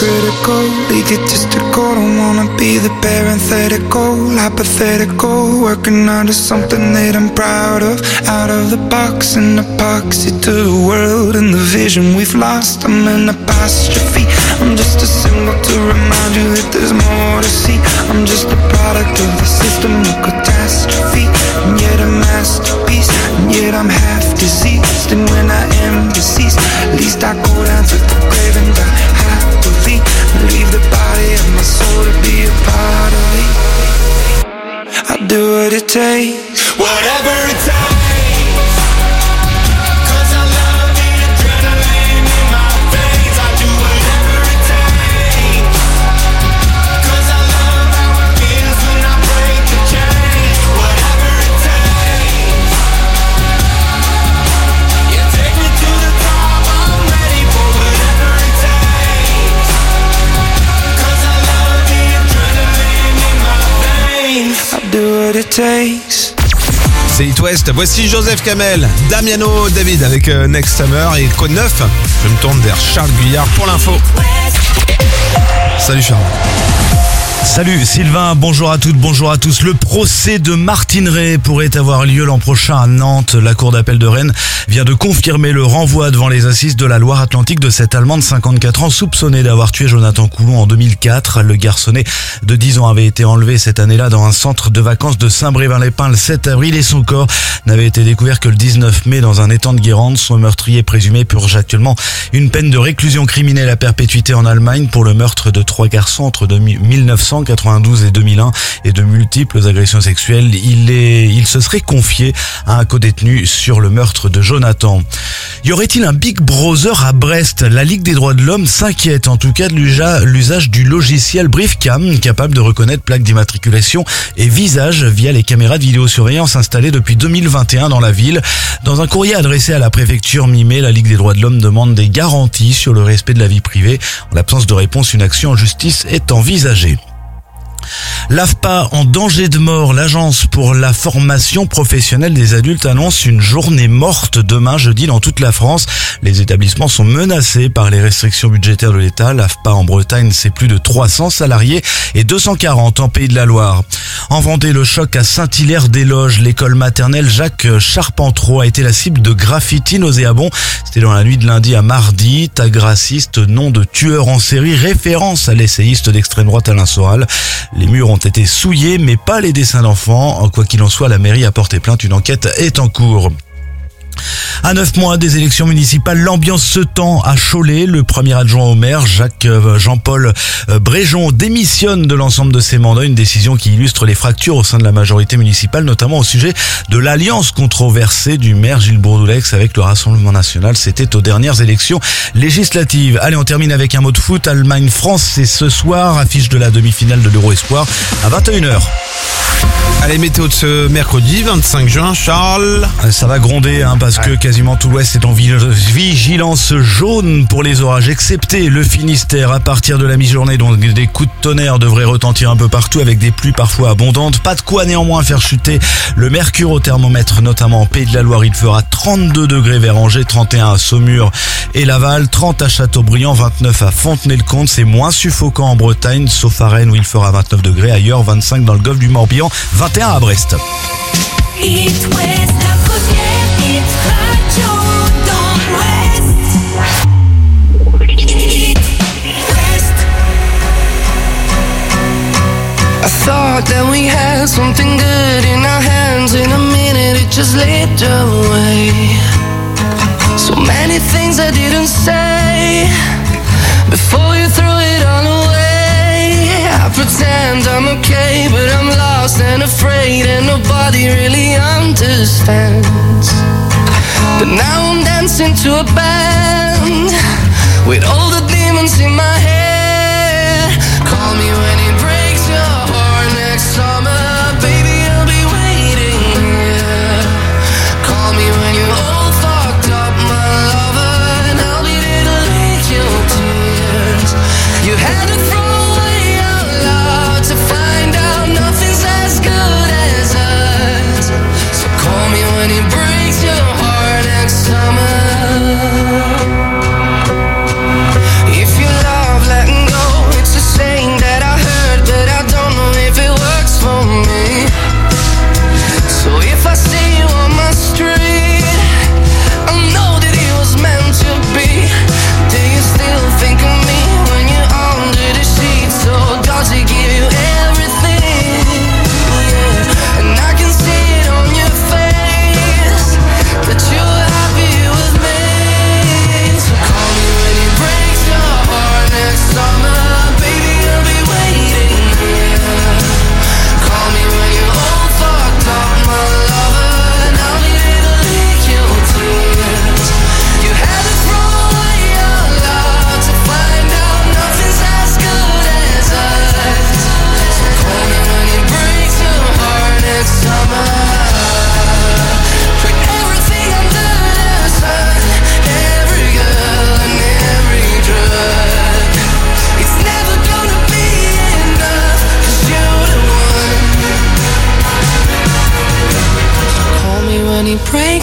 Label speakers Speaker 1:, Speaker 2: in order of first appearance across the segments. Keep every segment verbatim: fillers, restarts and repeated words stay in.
Speaker 1: critical, egotistical. Don't wanna be the parenthetical, hypothetical. Working out of something that I'm proud of. Out of the box, an epoxy to the world and the vision we've lost. I'm an apostrophe. I'm just a symbol to remind you that there's more to see. I'm just a product of the system of catastrophe, and yet a masterpiece, and yet I'm half diseased. And when I am deceased, at least I go down to the grave and die happily, and leave the body of my soul to be a part of me. I'll do what it takes, whatever it takes. It takes.
Speaker 2: C'est It West. Voici Joseph Kamel, Damiano David avec euh, Next Summer et Code neuf. Je me tourne vers Charles Guyard pour l'info. Salut Charles.
Speaker 3: Salut Sylvain, bonjour à toutes, bonjour à tous. Le procès de Martine Ray pourrait avoir lieu l'an prochain à Nantes. La cour d'appel de Rennes vient de confirmer le renvoi devant les assises de la Loire-Atlantique de cette Allemande de cinquante-quatre ans soupçonnée d'avoir tué Jonathan Coulon en deux mille quatre. Le garçonnet de dix ans avait été enlevé cette année-là dans un centre de vacances de Saint-Brévin-les-Pins le sept avril et son corps n'avait été découvert que le dix-neuf mai dans un étang de Guérande. Son meurtrier présumé purge actuellement une peine de réclusion criminelle à perpétuité en Allemagne pour le meurtre de trois garçons entre mille neuf cent quatre-vingt-douze et deux mille un et de multiples agressions sexuelles. Il est, il se serait confié à un codétenu sur le meurtre de Jonathan. Y aurait-il un Big Brother à Brest? La Ligue des droits de l'homme s'inquiète en tout cas de l'usage du logiciel Briefcam, capable de reconnaître plaques d'immatriculation et visage via les caméras de vidéosurveillance installées depuis deux mille vingt et un dans la ville. Dans un courrier adressé à la préfecture mi-mai, la Ligue des droits de l'homme demande des garanties sur le respect de la vie privée. En l'absence de réponse, une action en justice est envisagée. L'A F P A en danger de mort. L'Agence pour la formation professionnelle des adultes annonce une journée morte demain jeudi dans toute la France. Les établissements sont menacés par les restrictions budgétaires de l'État. L'A F P A en Bretagne, c'est plus de trois cents salariés et deux cent quarante en Pays de la Loire. En Vendée, le choc à Saint-Hilaire-des-Loges. L'école maternelle Jacques Charpentreau a été la cible de graffitis nauséabonds. C'était dans la nuit de lundi à mardi. Tag raciste, nom de tueur en série, référence à l'essayiste d'extrême droite Alain Soral. Les murs ont été souillés, mais pas les dessins d'enfants. Quoi qu'il en soit, la mairie a porté plainte. Une enquête est en cours. À neuf mois des élections municipales, l'ambiance se tend à Cholet. Le premier adjoint au maire, Jacques Jean-Paul Bréjon, démissionne de l'ensemble de ses mandats. Une décision qui illustre les fractures au sein de la majorité municipale, notamment au sujet de l'alliance controversée du maire Gilles Bourdoulex avec le Rassemblement national. C'était aux dernières élections législatives. Allez, on termine avec un mot de foot. Allemagne-France, c'est ce soir, affiche de la demi-finale de l'Euro Espoir à vingt et une heures.
Speaker 2: Allez, météo de ce mercredi vingt-cinq juin, Charles.
Speaker 3: Ça va gronder hein, parce ouais. que quasiment tout l'Ouest est en vigilance jaune pour les orages, excepté le Finistère. À partir de la mi-journée, donc des coups de tonnerre devraient retentir un peu partout avec des pluies parfois abondantes. Pas de quoi néanmoins faire chuter le mercure au thermomètre, notamment en Pays de la Loire. Il fera trente-deux degrés vers Angers, trente et un à Saumur et Laval, trente à Châteaubriand, vingt-neuf à Fontenay-le-Comte. C'est moins suffocant en Bretagne, sauf à Rennes où il fera vingt-neuf degrés. Ailleurs, vingt-cinq dans le golfe du Morbihan, vingt et un à Brest.
Speaker 4: It West, la première hit radio dans l'Ouest. It West.
Speaker 5: I thought that we had something good in our hands. In a minute it just slipped away. So many things I didn't say before you threw it all away. I pretend I'm okay, but I'm lost and afraid, and nobody really understands. But now I'm dancing to a band with all the demons in my head. Call me when it breaks your heart next summer, baby, I'll be waiting here. Call me when you're all fucked up, my lover, and I'll be there to lick your tears. You had to throw to find out nothing's as good as us. So call me when it breaks your heart next summer. If you love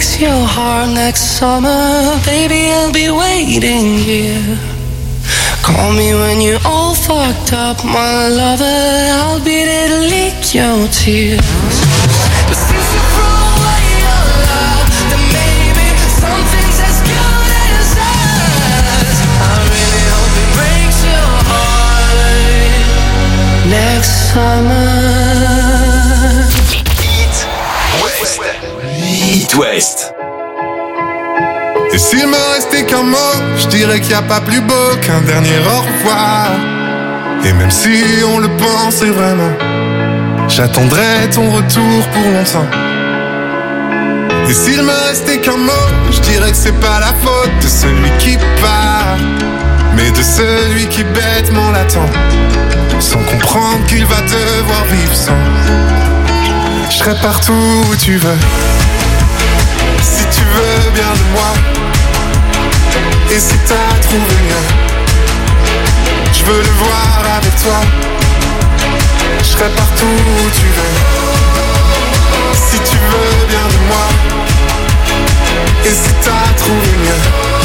Speaker 5: breaks your heart next summer, baby, I'll be waiting here. Call me when you're all fucked up, my lover, I'll be there to lick your tears. But since you throw away your love, then maybe something's as good as us. I really hope it breaks your heart next summer.
Speaker 6: It West.
Speaker 7: Et s'il me restait qu'un mot, je dirais qu'il n'y a pas plus beau qu'un dernier au revoir. Et même si on le pensait vraiment, j'attendrai ton retour pour longtemps. Et s'il me restait qu'un mot, je dirais que c'est pas la faute de celui qui part, mais de celui qui bêtement l'attend, sans comprendre qu'il va devoir vivre sans. Je serai partout où tu veux, si tu veux bien de moi. Et si t'as trouvé mieux, je veux le voir avec toi. Je serai partout où tu veux, si tu veux bien de moi. Et si t'as trouvé mieux,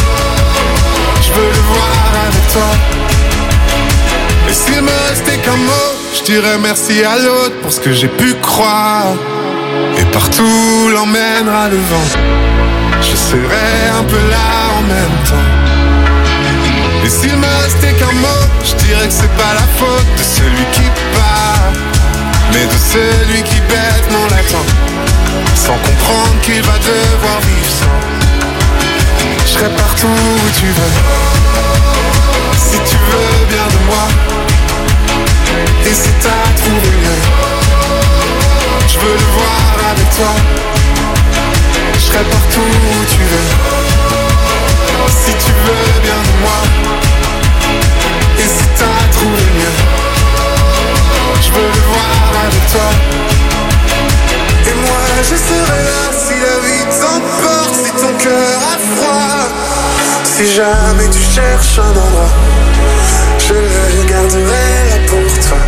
Speaker 7: je veux le voir avec toi. Et s'il me restait qu'un mot, je dirais merci à l'autre pour ce que j'ai pu croire. Et partout l'emmènera le vent, je serai un peu là en même temps. Et s'il me restait qu'un mot, je dirais que c'est pas la faute de celui qui part, mais de celui qui bêtement l'attend, sans comprendre qu'il va devoir vivre sans. Je serai partout où tu veux, si tu veux bien de moi. Et si t'as trouvé mieux, je veux le voir avec toi. Je serai partout où tu veux, si tu veux bien de moi. Et si t'as trouvé mieux, je veux le voir avec toi. Et moi je serai là si la vie t'emporte, si ton cœur a froid. Si jamais tu cherches un endroit, je le garderai là pour toi.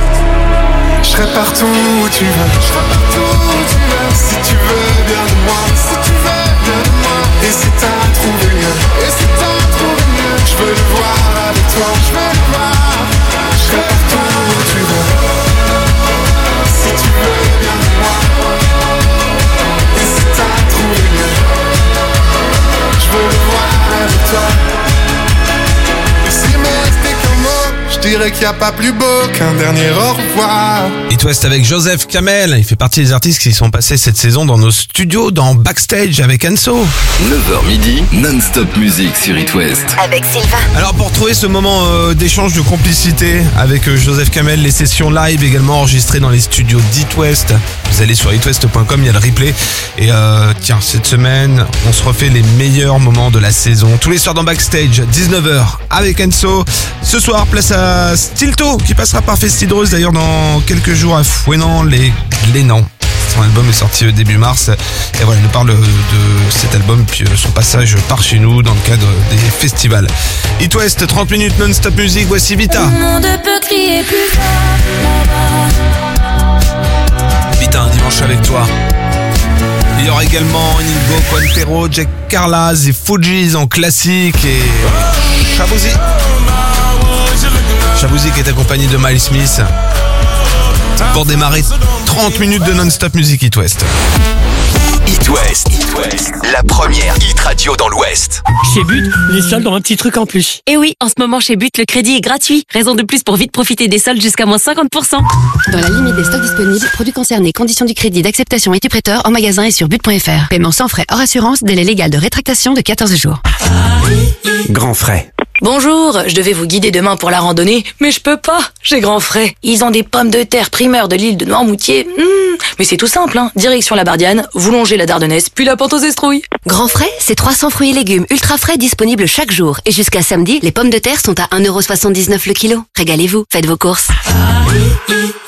Speaker 7: Je serai partout où tu veux, je serai partout où tu veux. Si tu veux bien de moi, si tu veux bien de moi. Et si t'as trouvé mieux, et si t'as trouvé mieux, je veux le voir avec toi, je veux le voir. Je serai partout où tu veux, si tu veux bien de moi. Et si t'as trouvé mieux, je veux le voir avec toi. Et s'il me restait qu'un mot, je dirais qu'il n'y a pas plus beau qu'un dernier au revoir.
Speaker 2: It West avec Joseph Kamel, il fait partie des artistes qui sont passés cette saison dans nos studios, dans Backstage avec Enso.
Speaker 6: neuf heures midi, non-stop musique sur It West.
Speaker 8: Avec Sylvain.
Speaker 2: Alors pour trouver ce moment euh, d'échange, de complicité avec euh, Joseph Kamel, les sessions live également enregistrées dans les studios d'It West, vous allez sur itwest point com, il y a le replay. Et euh, tiens, cette semaine, on se refait les meilleurs moments de la saison. Tous les soirs dans Backstage, dix-neuf heures avec Enso. Ce soir, place à Stilto qui passera par Festidreuse d'ailleurs dans quelques jours à Fouenan les Glénans. Son album est sorti début mars et voilà, il nous parle de cet album puis son passage par chez nous dans le cadre des festivals. It West, trente minutes non-stop musique, voici Vita.
Speaker 4: Le monde peut crier plus fort là-bas.
Speaker 2: Vita, un dimanche avec toi. Il y aura également Inigo Quintero, Jack Carlas et Fujis en classique et Shabuzi. Shabuzi qui est accompagné de Miles Smith pour démarrer trente minutes de non-stop musique It West.
Speaker 6: It West, It West, la première hit radio dans l'Ouest.
Speaker 9: Chez But, les soldes ont un petit truc en plus.
Speaker 10: Et oui, en ce moment chez But, le crédit est gratuit. Raison de plus pour vite profiter des soldes jusqu'à moins cinquante pour cent.
Speaker 11: Dans la limite des stocks disponibles, produits concernés, conditions du crédit, d'acceptation et du prêteur en magasin et sur but point f r. Paiement sans frais hors assurance, délai légal de rétractation de quatorze jours.
Speaker 12: Grand frais.
Speaker 13: Bonjour, je devais vous guider demain pour la randonnée, mais je peux pas, j'ai grand frais. Ils ont des pommes de terre primeurs de l'île de Noirmoutier. Mmh, mais c'est tout simple, hein. Direction la Bardiane, vous longez la Dardennaise, puis la pente aux Estrouilles.
Speaker 11: Grand frais, c'est trois cents fruits et légumes ultra frais disponibles chaque jour. Et jusqu'à samedi, les pommes de terre sont à un euro soixante-dix-neuf le kilo. Régalez-vous, faites vos courses.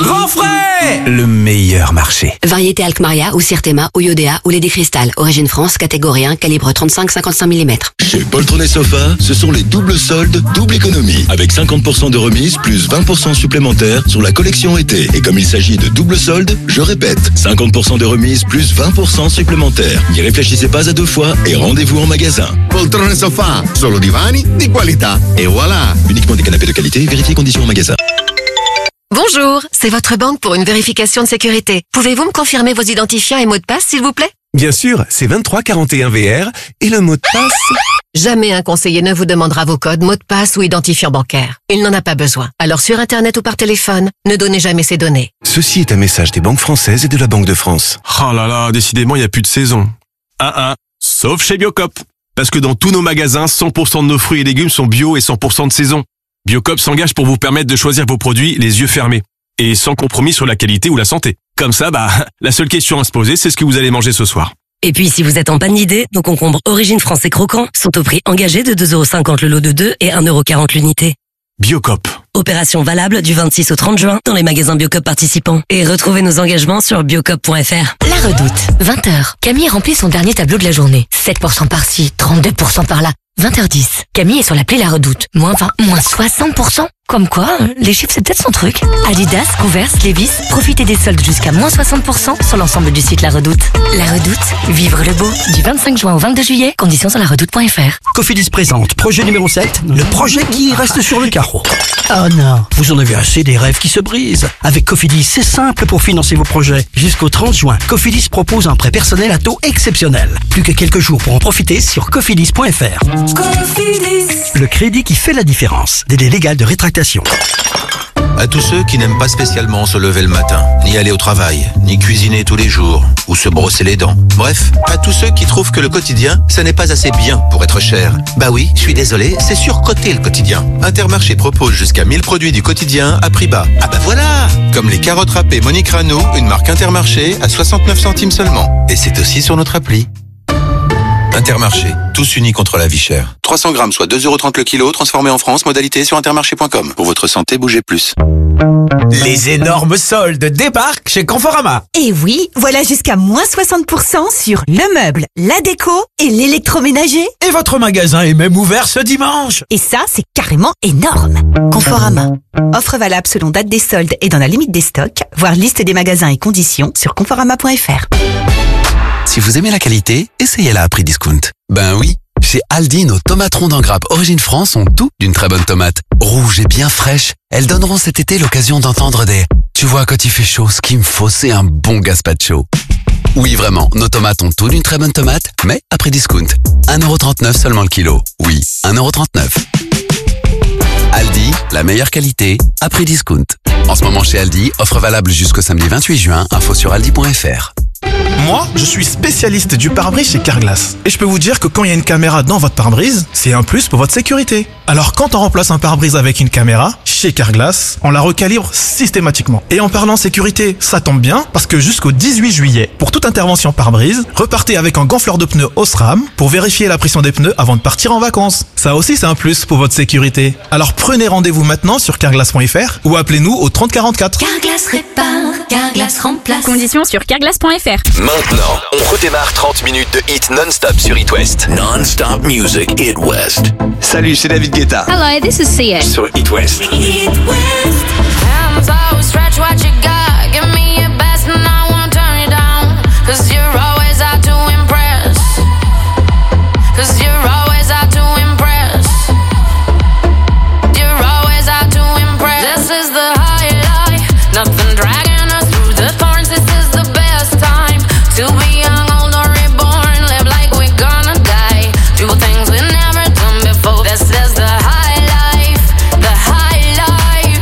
Speaker 12: Grand frais! Le meilleur marché.
Speaker 11: Variété Alkmaria ou Sirtema ou Iodea ou Lady Crystal. Origine France, catégorie un, calibre trente-cinq à cinquante-cinq millimètres.
Speaker 8: Chez Poltron et Sofa, ce sont les doubles soldes, double économie. Avec cinquante pour cent de remise plus vingt pour cent supplémentaires sur la collection été. Et comme il s'agit de double solde, je répète, cinquante pour cent de remise plus vingt pour cent supplémentaires. N'y réfléchissez pas à deux fois et rendez-vous en magasin.
Speaker 14: Poltron et Sofa, solo divani di qualità. Et voilà.
Speaker 8: Uniquement des canapés de qualité, vérifiez conditions en magasin.
Speaker 11: Bonjour, c'est votre banque pour une vérification de sécurité. Pouvez-vous me confirmer vos identifiants et mots de passe, s'il vous plaît?
Speaker 12: Bien sûr, c'est vingt-trois quarante et un V R et le mot de passe...
Speaker 11: Jamais un conseiller ne vous demandera vos codes, mots de passe ou identifiant bancaire. Il n'en a pas besoin. Alors sur Internet ou par téléphone, ne donnez jamais ces données.
Speaker 12: Ceci est un message des banques françaises et de la Banque de France.
Speaker 15: Oh là là, décidément, il n'y a plus de saison. Ah ah, sauf chez Biocop. Parce que dans tous nos magasins, cent pour cent de nos fruits et légumes sont bio et cent pour cent de saison. Biocop s'engage pour vous permettre de choisir vos produits les yeux fermés. Et sans compromis sur la qualité ou la santé. Comme ça, bah, la seule question à se poser, c'est ce que vous allez manger ce soir.
Speaker 10: Et puis, si vous êtes en panne d'idées, nos concombres Origine France et Croquants sont au prix engagé de deux euros cinquante le lot de deux et un euro quarante l'unité.
Speaker 15: Biocop.
Speaker 10: Opération valable du vingt-six au trente juin dans les magasins Biocop participants. Et retrouvez nos engagements sur biocop point f r.
Speaker 13: La Redoute, vingt heures. Camille remplit son dernier tableau de la journée. sept pour cent par-ci, trente-deux pour cent par-là. vingt heures dix. Camille est sur l'appli La Redoute. Moins vingt, moins soixante pour cent. Comme quoi, les chiffres c'est peut-être son truc. Adidas, Converse, Levi's, profitez des soldes jusqu'à moins soixante pour cent sur l'ensemble du site La Redoute. La Redoute, vivre le beau. Du vingt-cinq juin au vingt-deux juillet, conditions sur la redoute point f r.
Speaker 16: Cofidis présente, projet numéro sept, le projet qui reste sur le carreau. Oh non, vous en avez assez des rêves qui se brisent. Avec Cofidis, c'est simple pour financer vos projets. Jusqu'au trente juin, Cofidis propose un prêt personnel à taux exceptionnel. Plus que quelques jours pour en profiter sur cofidis point f r. Cofidis. Le crédit qui fait la différence. Délai légal de rétractation.
Speaker 17: À tous ceux qui n'aiment pas spécialement se lever le matin, ni aller au travail, ni cuisiner tous les jours, ou se brosser les dents. Bref, à tous ceux qui trouvent que le quotidien, ça n'est pas assez bien pour être cher. Bah oui, je suis désolé, c'est surcoté le quotidien. Intermarché propose jusqu'à mille produits du quotidien à prix bas. Ah bah voilà! Comme les carottes râpées Monique Rano, une marque Intermarché à soixante-neuf centimes seulement. Et c'est aussi sur notre appli. Intermarché, tous unis contre la vie chère. trois cents grammes, soit deux euros trente le kilo, transformé en France, modalité sur intermarché point com. Pour votre santé, bougez plus.
Speaker 18: Les énormes soldes débarquent chez Conforama.
Speaker 19: Et oui, voilà jusqu'à moins soixante pour cent sur le meuble, la déco et l'électroménager.
Speaker 18: Et votre magasin est même ouvert ce dimanche.
Speaker 19: Et ça, c'est carrément énorme. Conforama. Offre valable selon date des soldes et dans la limite des stocks. Voir liste des magasins et conditions sur conforama point f r.
Speaker 20: Si vous aimez la qualité, essayez-la à prix discount. Ben oui, chez Aldi, nos tomates rondes en grappe Origine France ont tout d'une très bonne tomate. Rouges et bien fraîches, elles donneront cet été l'occasion d'entendre des « Tu vois, quand il fait chaud, ce qu'il me faut, c'est un bon gazpacho ». Oui, vraiment, nos tomates ont tout d'une très bonne tomate, mais à prix discount. un euro trente-neuf seulement le kilo. Oui, un euro trente-neuf. Aldi, la meilleure qualité, à prix discount. En ce moment chez Aldi, offre valable jusqu'au samedi vingt-huit juin, info sur aldi point f r.
Speaker 21: Moi, je suis spécialiste du pare-brise chez Carglass. Et je peux vous dire que quand il y a une caméra dans votre pare-brise, c'est un plus pour votre sécurité. Alors quand on remplace un pare-brise avec une caméra, chez Carglass, on la recalibre systématiquement. Et en parlant sécurité, ça tombe bien, parce que jusqu'au dix-huit juillet, pour toute intervention pare-brise, repartez avec un gonfleur de pneus Osram pour vérifier la pression des pneus avant de partir en vacances. Ça aussi, c'est un plus pour votre sécurité. Alors prenez rendez-vous maintenant sur carglass point f r ou appelez-nous au trente quarante-quatre.
Speaker 4: Carglass répare, Carglass remplace. Conditions sur carglass point f r.
Speaker 6: Maintenant, on redémarre trente minutes de hit non-stop sur It West. Non-stop music, It West.
Speaker 22: Salut, c'est David Guetta.
Speaker 4: Hello, this is Sia.
Speaker 22: Sur It West.
Speaker 4: It West. Hands out, stretch what you got. Give me your best and I won't turn it down. Cause you're always out to impress. Cause you're always out to impress. You're always out to impress. This is the high life. Nothing dragging us through the thorns. This is the best time to be young, old or reborn. Live like we're gonna die. Do things we never done before. This is the high life. The high life.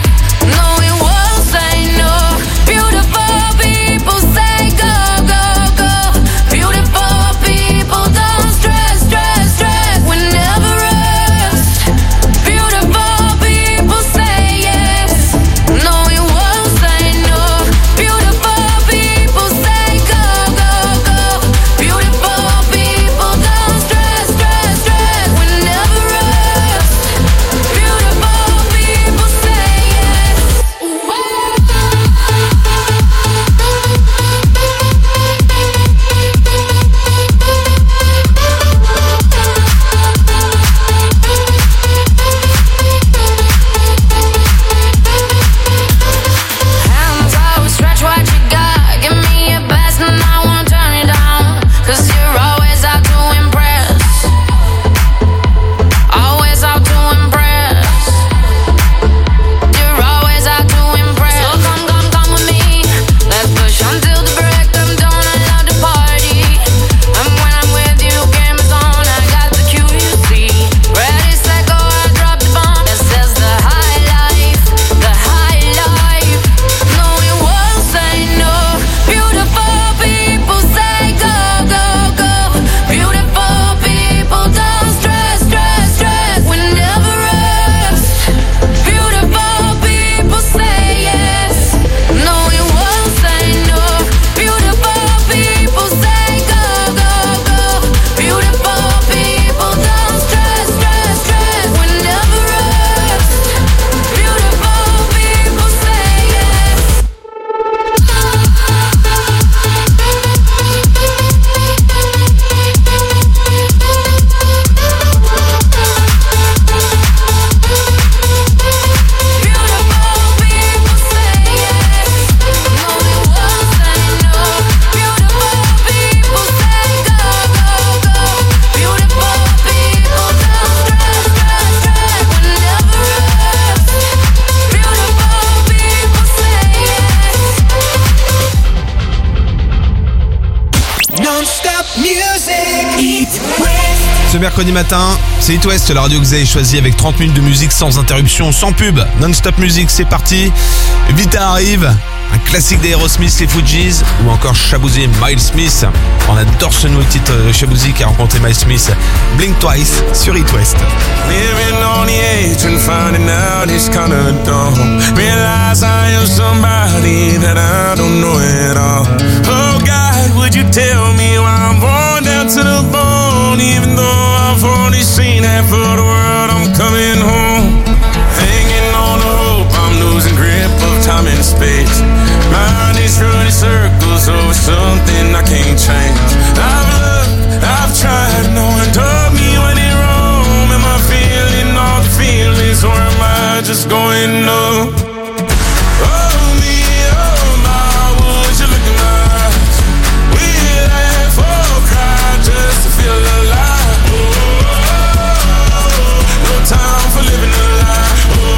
Speaker 2: mercredi matin, c'est It West, la radio que vous avez choisie avec trente minutes de musique sans interruption, sans pub, non-stop musique, c'est parti. Vita arrive, un classique d'Aerosmith, les Fugees, ou encore Shaboozey et Miles Smith. On adore ce nouveau titre de Shaboozey qui a rencontré Miles Smith. Blink Twice sur It West.
Speaker 1: Living on the edge and finding out it's kinda dumb. Realize I am somebody that I don't know at all. Oh God, would you tell me why I'm born down to the bone? Even though I've only seen half of the world, I'm coming home. Hanging on the hope, I'm losing grip of time and space. Mind is running circles over something I can't change. I've looked, I've tried, no one told me when it wrong. Am I feeling all the feelings or am I just going numb? Oh me, oh my, would you look in my eyes? We laugh or cry just to feel alive. Oh, oh, oh, no time for living a lie.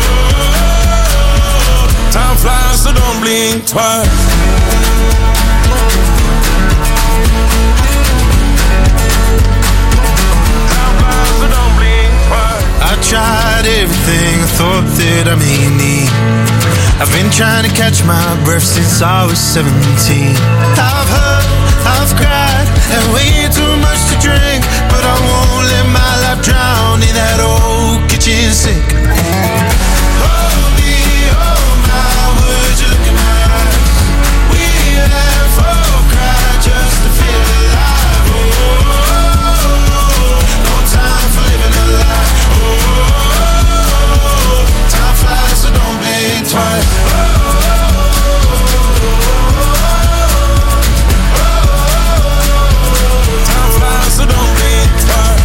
Speaker 1: Oh, time flies, so don't blink twice.
Speaker 3: I tried everything I thought that I may need. I've been trying to catch my breath since I was seventeen. I've hurt, I've cried, and way too much to drink, but I won't let my life drown in that old kitchen sink. Oh me, oh my, would you look in my eyes? We laugh or cry just to feel alive. Oh, no time for living a lie. Twice. Time flies, so don't blink twice.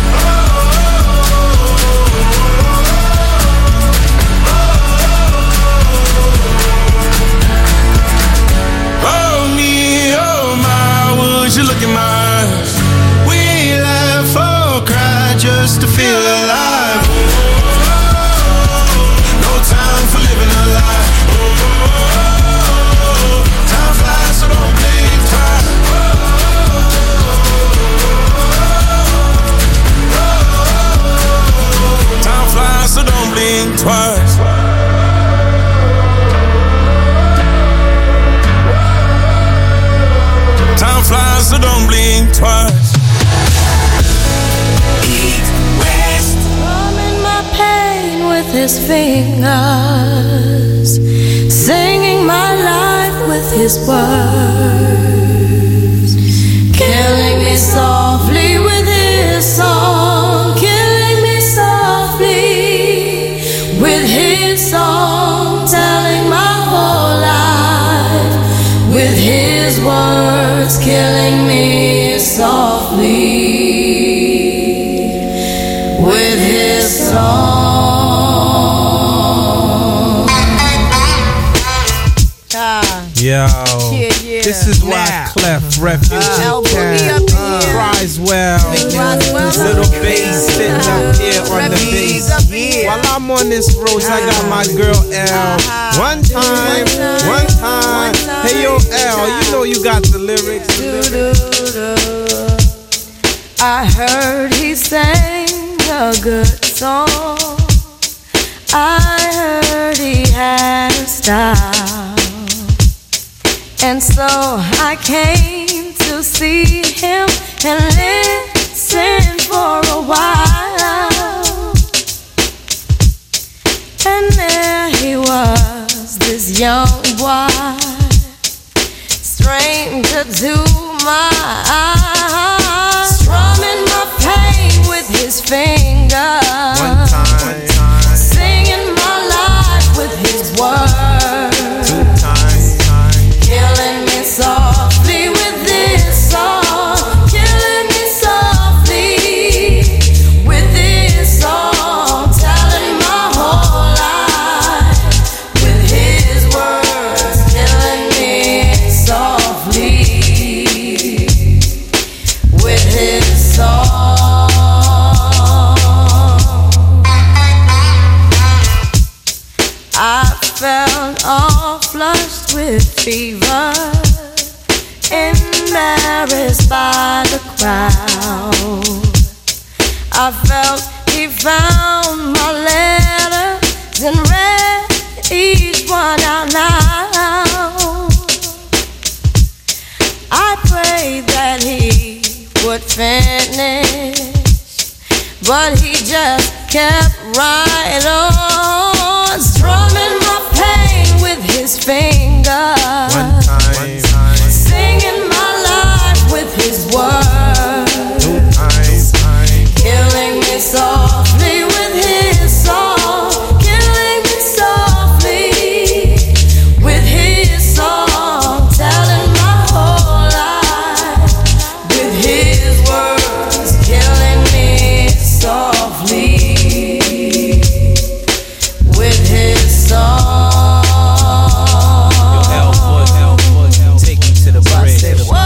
Speaker 3: Oh me, oh my, would you look in my eyes? We laugh or cry just to feel alive. Time for living a lie. Oh, time flies, so don't blink twice. Oh, time flies, so don't blink twice. Time flies, so don't blink twice.
Speaker 4: With his fingers, singing my life with his words, killing me softly with his song, killing me softly with his song, telling my whole life with his words, killing me softly with his song.
Speaker 23: Yo, yeah, yeah. This is why Clef Refuge uh, can cries well. Little bass sitting up here on the bass. While I'm on this road, I got my girl L. One time, one time. Hey yo L, you know you got the lyrics.
Speaker 4: I heard he sang a good song. I heard he had a style. And so I came to see him and listen for a while. And there he was, this young boy, stranger to my eyes, strumming my pain with his fingers. One time, one time. Singing my life with his words. Two times, time. Killing me softly with this song. Killing me softly with this song. Telling my whole life with his words. Killing me softly with his song. I felt all flushed with fever, embarrassed by the crowd.
Speaker 5: I felt he found my letters and read each one out loud. I prayed that he would finish, but he just kept right on, strumming my pain with his fingers,
Speaker 23: One time,
Speaker 5: singing my life with his words,
Speaker 23: two times,
Speaker 5: killing me softly with his song, killing me softly with his song, telling my whole life with his words, killing me softly with his song.
Speaker 23: Yo, L-Boy, L-Boy, take me to the bridge. To the bridge.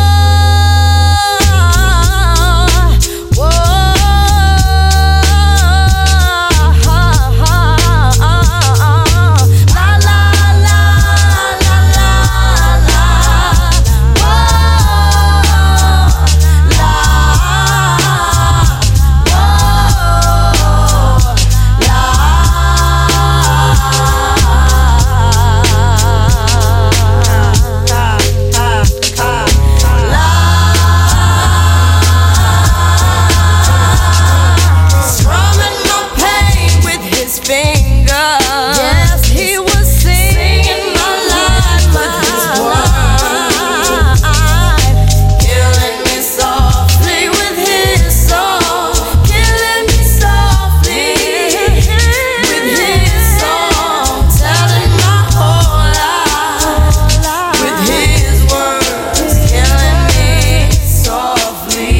Speaker 5: Strumming my pain with his fingers. Yes, he was singing my life with his words, killing me softly with his song, killing me softly with his song, telling my whole life with his words, killing me softly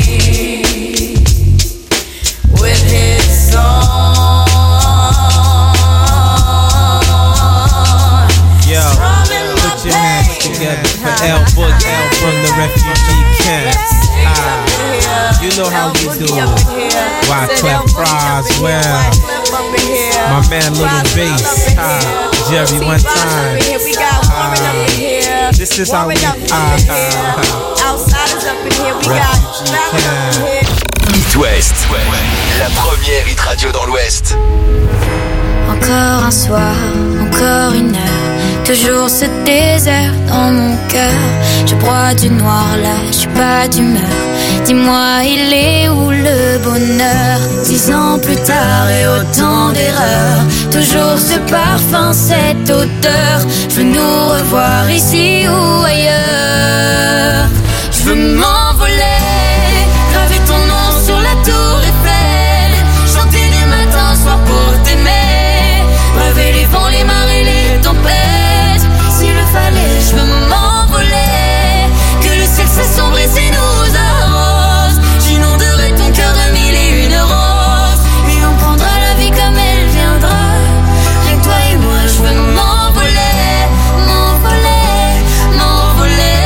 Speaker 5: with his song.
Speaker 23: Yo, put your hands together for L-Boy, L from the refugee camp. Ah, you know how we do it. Wyclef Roswell, my man Little Bass, ah, Jerry one time. Ah, this is how we ah, ah, ah.
Speaker 5: Outsiders up in here, we got
Speaker 23: Refugee camp.
Speaker 6: It West, la première hit radio dans l'Ouest.
Speaker 4: Encore un soir, encore une heure, toujours ce désert dans mon cœur. Je broie du noir là, je suis pas d'humeur. Dis-moi, il est où le bonheur? Dix ans plus tard et autant d'erreurs, toujours ce parfum, cette odeur. Je veux nous revoir ici ou ailleurs. Je veux m'envoler, graver ton nom sur la tour Eiffel, chanter du matin au soir pour t'aimer, braver les vents, les marées, les tempêtes. S'il le fallait, je veux m'envoler, que le ciel s'assombrisse et nous arrose. J'inonderai ton cœur de mille et une roses, et on prendra la vie comme elle viendra. Rien que toi et moi, je veux m'envoler, m'envoler, m'envoler.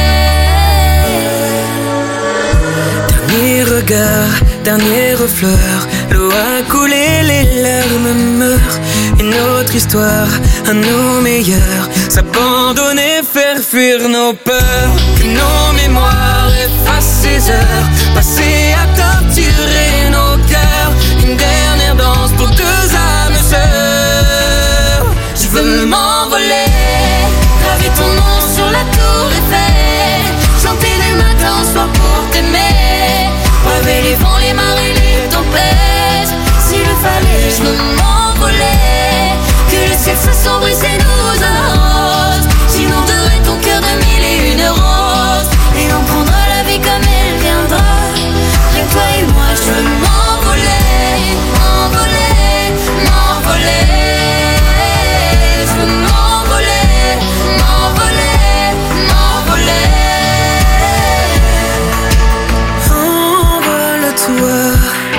Speaker 4: Dernier regard, dernière fleur, l'eau a coulé, les larmes meurent. Une autre histoire, à nos meilleurs, s'abandonner, faire fuir nos peurs. Que nos mémoires effacent ces heures passées à torturer nos cœurs. Une dernière danse pour deux âmes sœurs. Je veux m'envoler, graver ton nom sur la tour Eiffel, chanter du matin au soir pour t'aimer, braver les vents, les marées, les tempêtes. S'il le fallait, je veux m'envoler, que le ciel s'assombrisse et nous arrose. J'inonderai ton cœur de mille et une roses, et on prendra la vie comme elle viendra. Rien que toi et moi, je veux m'envoler, m'envoler, m'envoler. Je veux m'envoler, m'envoler, m'envoler. Envole-toi,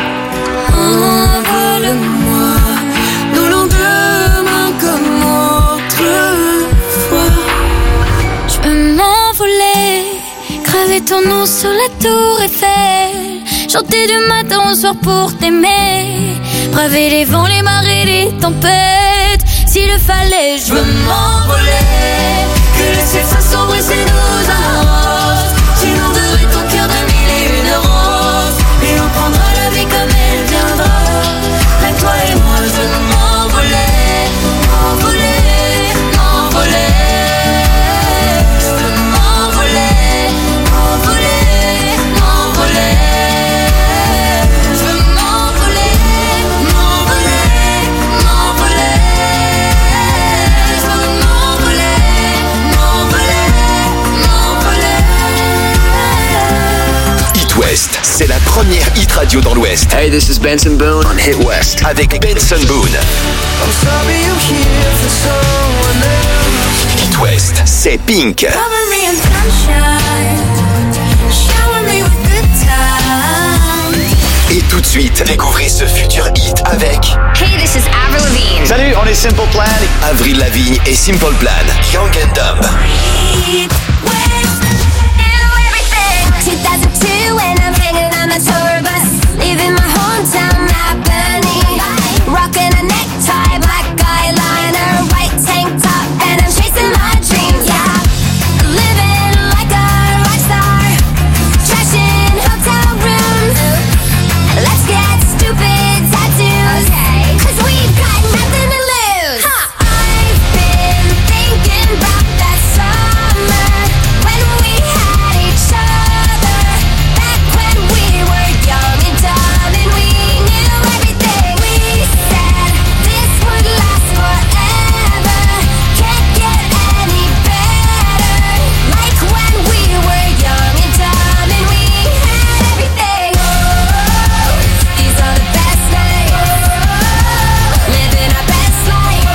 Speaker 4: envole-moi, nos lendemains comme autrefois. Je peux m'envoler, graver ton nom sur la tour Eiffel, chanter du matin au soir pour t'aimer, braver les vents, les marées, les tempêtes. S'il le fallait, je veux m'envoler, que le ciel s'assombrisse et nous arrose. J'inonderai ton cœur de mille et une roses, et on prendra la vie comme elle
Speaker 6: première hit radio dans l'Ouest.
Speaker 7: Hey, this is Benson Boone on Hit West.
Speaker 6: Avec Benson Boone. Hit West, c'est Pink. Et tout de suite, découvrez ce futur hit avec
Speaker 9: Hey, this is Avril Lavigne.
Speaker 22: Salut, on est Simple Plan.
Speaker 6: Avril Lavigne et Simple Plan, Young and Dumb.
Speaker 9: two thousand two and I'm hanging on a tour bus, leaving my hometown Albany, rocking a necktie, black eyeliner, white tank top, and I'm chasing my dreams. Yeah, living like a rock star, trashing hotel rooms. Let's get stupid tattoos, okay, 'cause we've got nothing to lose. Huh. I've been thinking about that summer when we had each other, back when we were young and dumb and we knew everything. We said this would last forever, can't get any better, like when we were young and dumb and we had everything. Oh, these are the best nights, living our best life,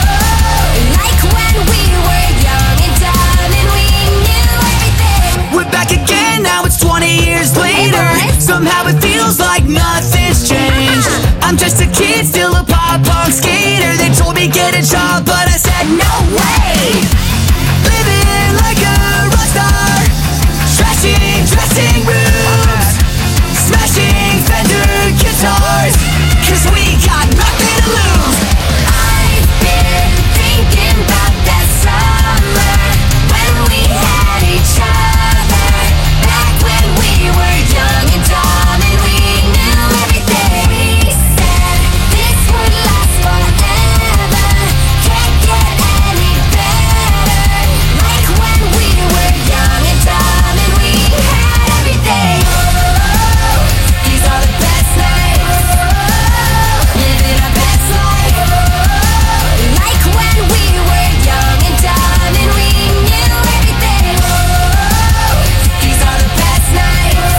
Speaker 9: like when we were young and dumb and we knew everything.
Speaker 14: We're back again, now it's twenty years later. Somehow it feels like nothing's changed. I'm just a kid, still a pop-punk skater. They told me get a job, but I said no way. Living like a rock star, trashing dressing rooms, smashing Fender guitars, 'cause we got nothing to lose.
Speaker 9: I've been thinking about that summer when we had each other, back when we were young and dumb and we knew everything. We said this would last forever, can't get any better, like when we were young and dumb and we had everything. Oh, these are the best nights, living our best life, like when we were young and dumb and we knew everything. Oh, these are the best nights,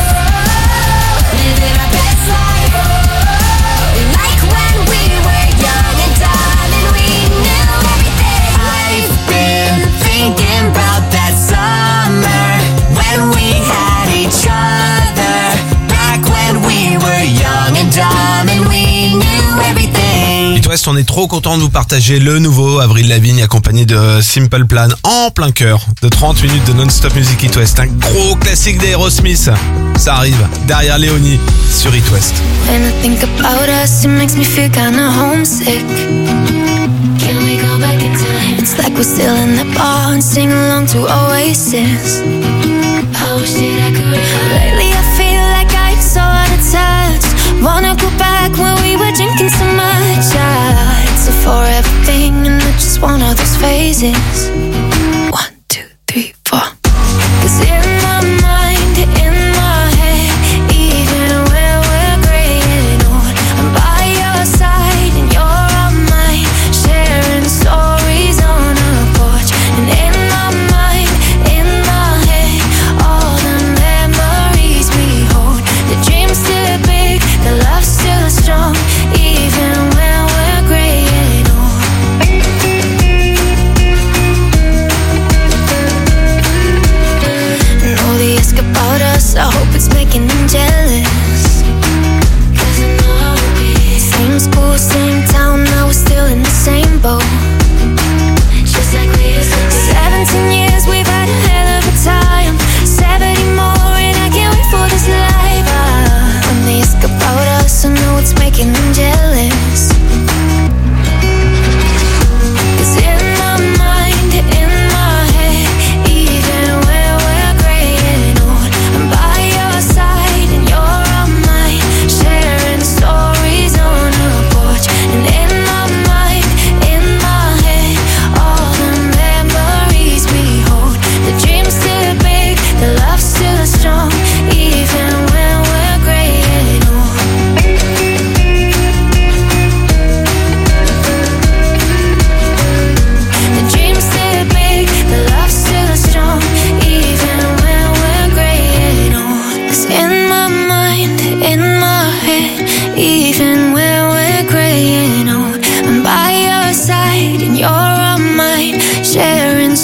Speaker 9: living our best life, like when we were young and dumb and we knew everything.
Speaker 14: I've been thinking about that summer when we had each other, back when we were young and dumb and we knew everything.
Speaker 2: Hit West, on est trop content de vous partager le nouveau Avril Lavigne accompagné de Simple Plan en plein cœur de trente minutes de non-stop music Hit West. Un gros classique d'Aerosmith. Ça arrive derrière Léonie sur Hit West.
Speaker 4: When I think about us, it makes me feel kinda homesick. Can we go back in time? It's like we're still in the bar and sing along to Oasis. I wish that I could. Lately I feel like I'm so out of touch. Wanna go back when we were drinking so much. Yeah, it's a forever thing and I just want all those phases. One, two, three, four. 'Cause in my mind, in my head, even when we're gray and old, I'm by your side and you're all mine, sharing stories on a porch. And in my mind, in my head, all the memories we hold. The dream's still big, the love's still strong, even when we're gray and old.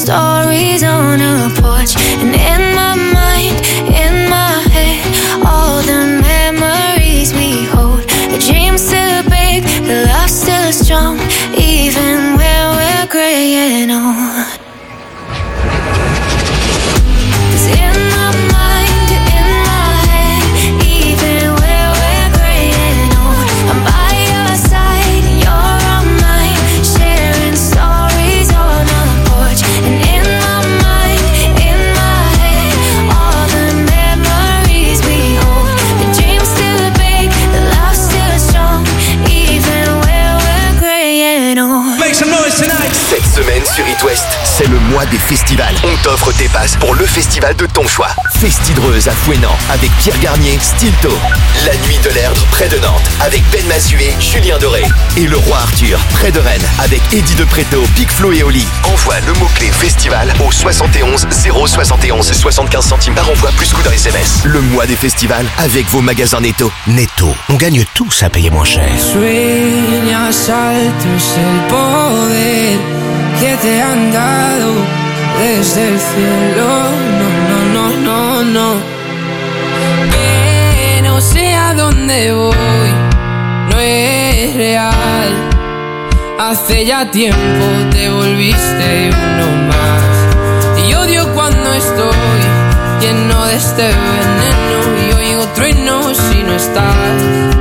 Speaker 4: stories on a porch. And in my mind, in my head, all the memories we hold. The dream's still big, the love's still strong, even when we're graying old.
Speaker 6: Cette semaine sur It West, c'est le mois des festivals. On t'offre tes passes pour le festival de ton choix. Festidreuse à Fouesnant avec Pierre Garnier, Stilto. La Nuit de l'Erdre près de Nantes avec Ben Mazué, Julien Doré. Et le Roi Arthur près de Rennes avec Eddie de Préto, Big Flo et Oli. Envoie le mot-clé festival au soixante et onze zéro soixante et onze soixante-quinze centimes par envoi plus coup d'un S M S. Le mois des festivals avec vos magasins Netto.
Speaker 8: Netto, on gagne tous à payer moins cher.
Speaker 11: Sueñas alto es el poder que te han dado desde el cielo. No, no, no, no, no. Que no sé a dónde voy, no es real. Hace ya tiempo te volviste uno más. Y odio cuando estoy lleno de este veneno y oigo truenos si no estás.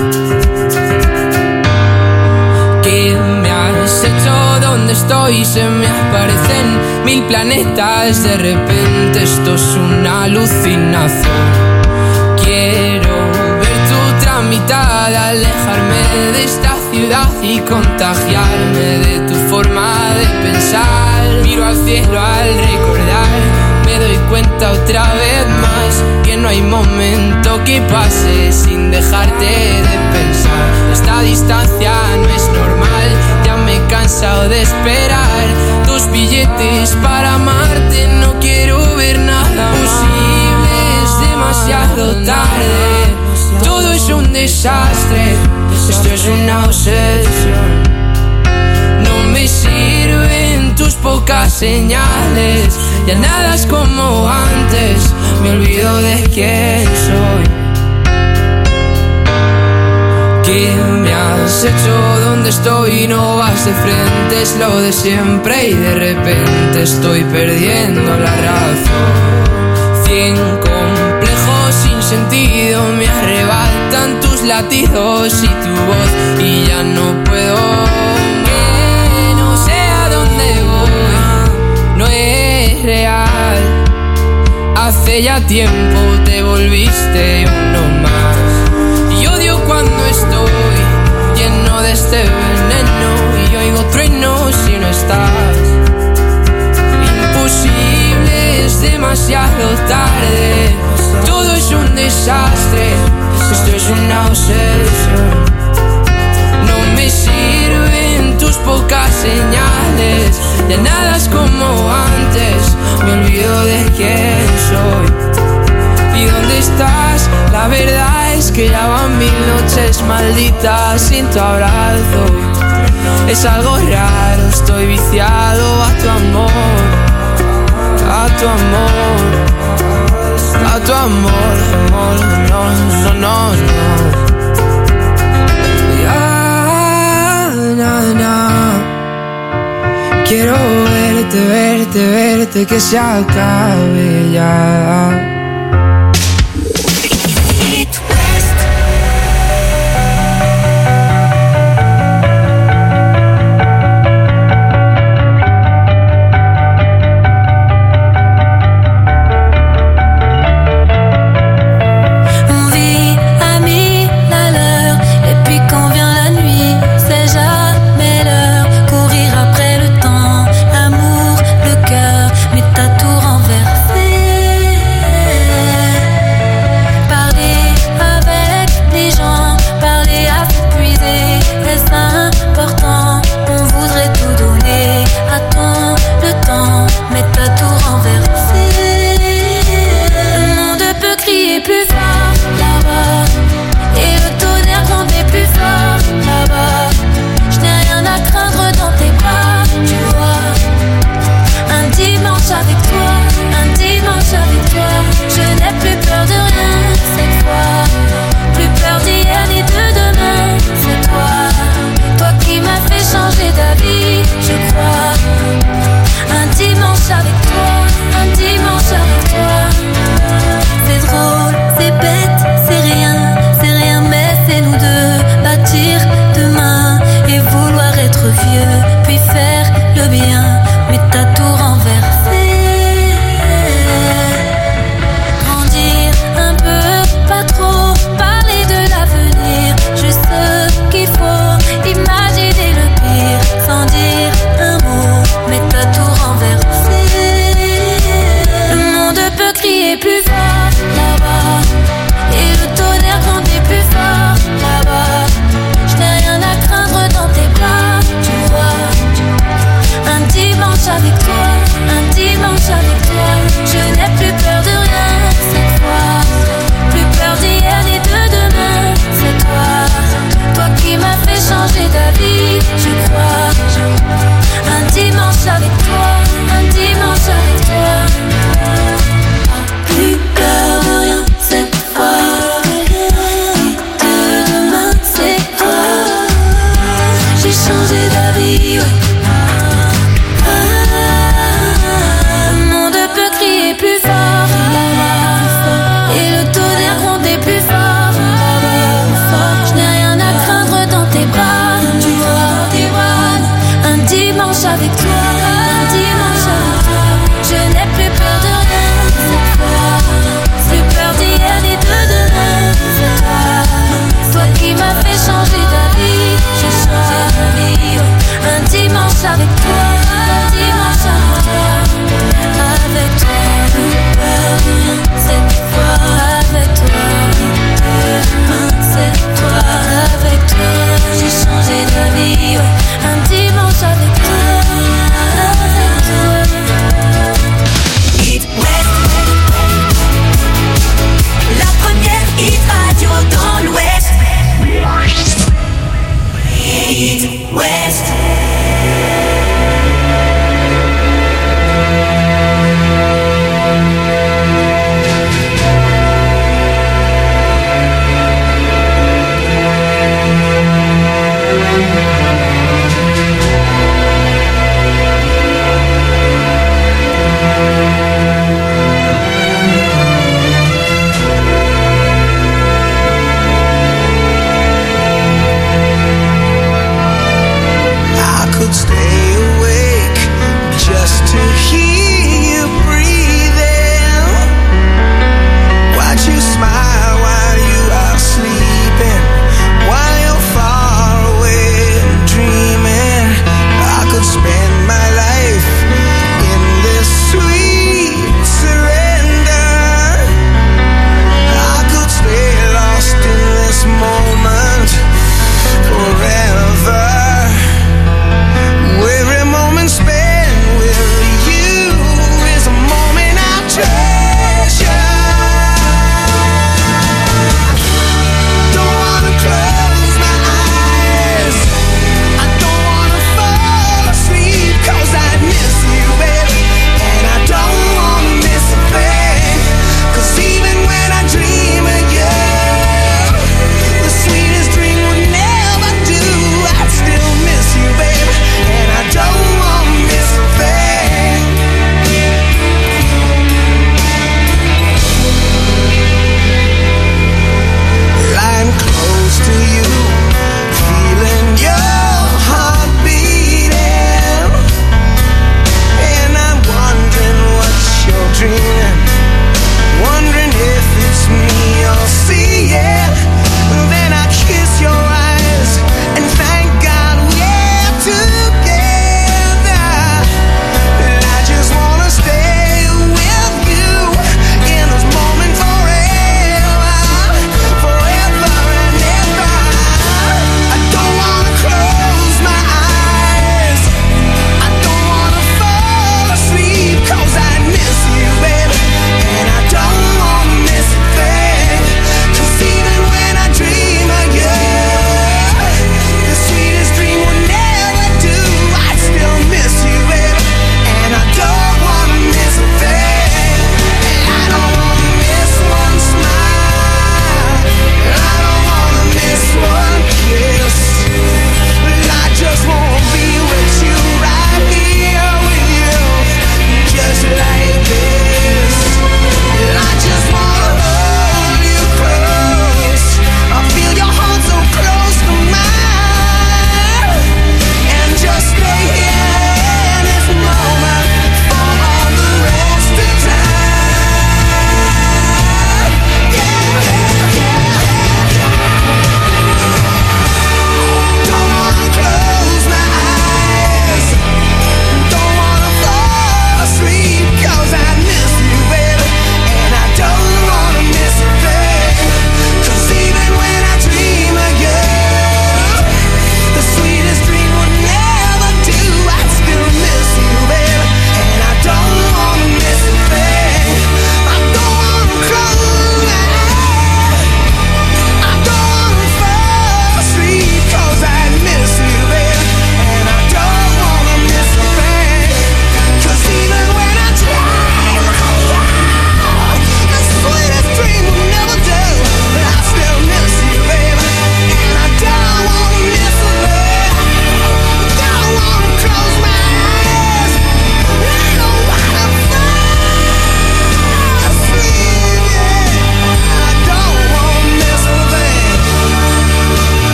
Speaker 11: ¿Qué me has hecho? ¿Dónde estoy? Se me aparecen mil planetas. De repente esto es una alucinación. Quiero ver tu tramitada, alejarme de esta ciudad y contagiarme de tu forma de pensar. Miro al cielo al recordar, me doy cuenta otra vez más que no hay momento que pase sin dejarte de pensar. Esta distancia no es normal, ya me he cansado de esperar tus billetes para amarte. No quiero ver nada posible, es demasiado tarde. Todo es un desastre, esto es una obsesión. No me sirven tus pocas señales, ya nada es como antes, me olvido de quién soy. ¿Qué me has hecho? ¿Dónde estoy? No vas de frente, es lo de siempre y de repente estoy perdiendo la razón. Cien complejos sin sentido me arrebatan tus latidos y tu voz y ya no puedo. Que no sé a dónde voy, no es real. Hace ya tiempo te volviste uno más. Y odio cuando estoy lleno de este veneno y oigo truenos si no estás. Imposible, es demasiado tarde. Todo es un desastre, esto es una obsesión. No me sirven tus pocas señales, ya nada es como antes, me olvido de quién soy. ¿Y dónde estás? La verdad es que ya van mil noches malditas sin tu abrazo. Es algo raro, estoy viciado a tu amor, a tu amor, a tu amor, amor, no, no, no, no. Ya, na, na. Quiero verte, verte, verte, que se acabe ya.
Speaker 4: L'amour, le cœur, mais t'as tout renversé.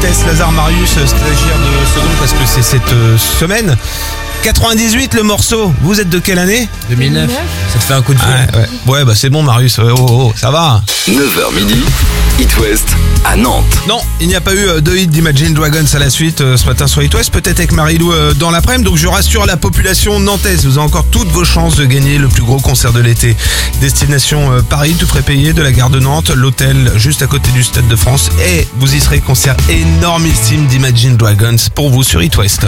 Speaker 2: politesse, Lazare Marius, stagiaire de seconde, parce que c'est cette euh, semaine. quatre-vingt-dix-huit le morceau. Vous êtes de quelle année?
Speaker 23: deux mille neuf. Ça te fait un coup de fil.
Speaker 2: Ah, ouais. ouais, bah c'est bon Marius. Oh, oh, oh, ça va.
Speaker 6: neuf heures midi, It West à Nantes.
Speaker 2: Non, il n'y a pas eu euh, de hit d'Imagine Dragons à la suite euh, ce matin sur It West. Peut-être avec Marilou euh, dans l'après-midi. Donc je rassure la population nantaise. Vous avez encore toutes vos chances de gagner le plus gros concert de l'été. Destination euh, Paris, tout frais payé, de la gare de Nantes, l'hôtel juste à côté du Stade de France. Et vous y serez, concert énormissime d'Imagine Dragons pour vous sur It West.